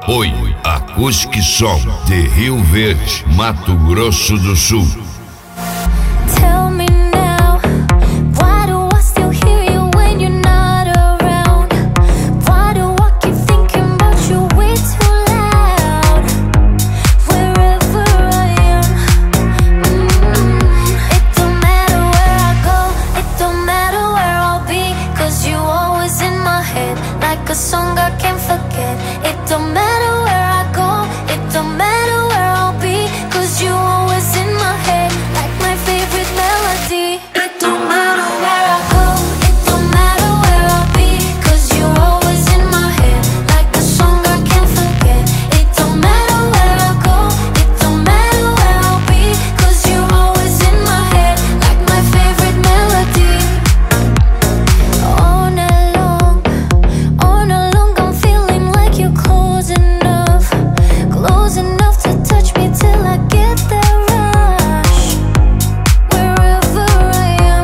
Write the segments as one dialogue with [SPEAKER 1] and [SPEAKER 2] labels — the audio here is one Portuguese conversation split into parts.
[SPEAKER 1] Apoio Acústica Som de Rio Verde, Mato Grosso do Sul.
[SPEAKER 2] Tell me now, why do I still hear you when you're not around? Why do I keep thinking about you way too loud? Wherever I am, it don't matter where I go, it don't matter where I'll be, 'cause you always in my head, like a song I can't forget. It don't matter where I go, it don't matter where I'll be, 'cause you always in my head, like my favorite melody. It don't matter where I go, it don't matter where I'll be, 'cause you always in my head, like a song I can't forget. It don't matter where I go, it don't matter where I'll be, 'cause you always in my head, like my favorite melody. All night long I'm feeling like you're close enough to touch me till I get that rush. Wherever I am,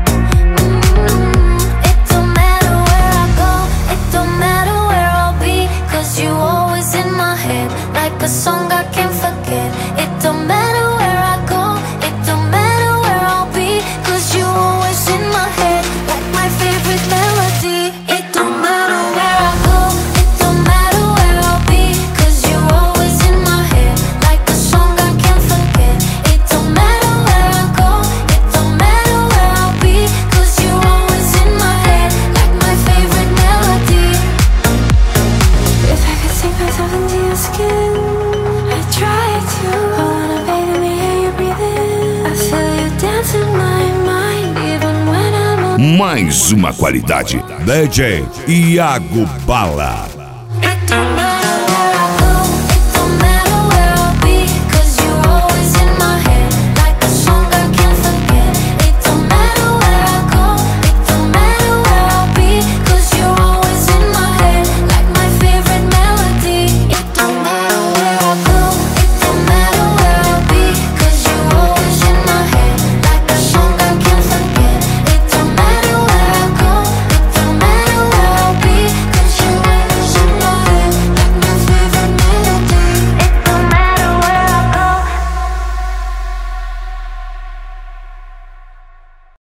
[SPEAKER 2] it don't matter where I go, it don't matter where I'll be, 'cause you always in my head, like a song I can't forget. It don't matter where I go, it don't matter where I'll be, 'cause you always in my head, like my favorite melody. It don't matter where I go, it don't matter where I'll be, 'cause you always in my head, like a song I can't forget. It don't matter where I go, it don't matter where I'll be, 'cause you always in my head, like my favorite melody. If I could sink myself into your skin, I'd try to. I wanna bathe in the air you're breathing. I feel you dance in my mind, even when I'm on.
[SPEAKER 1] Mais uma qualidade, DJ Iago Bala.
[SPEAKER 2] It don't matter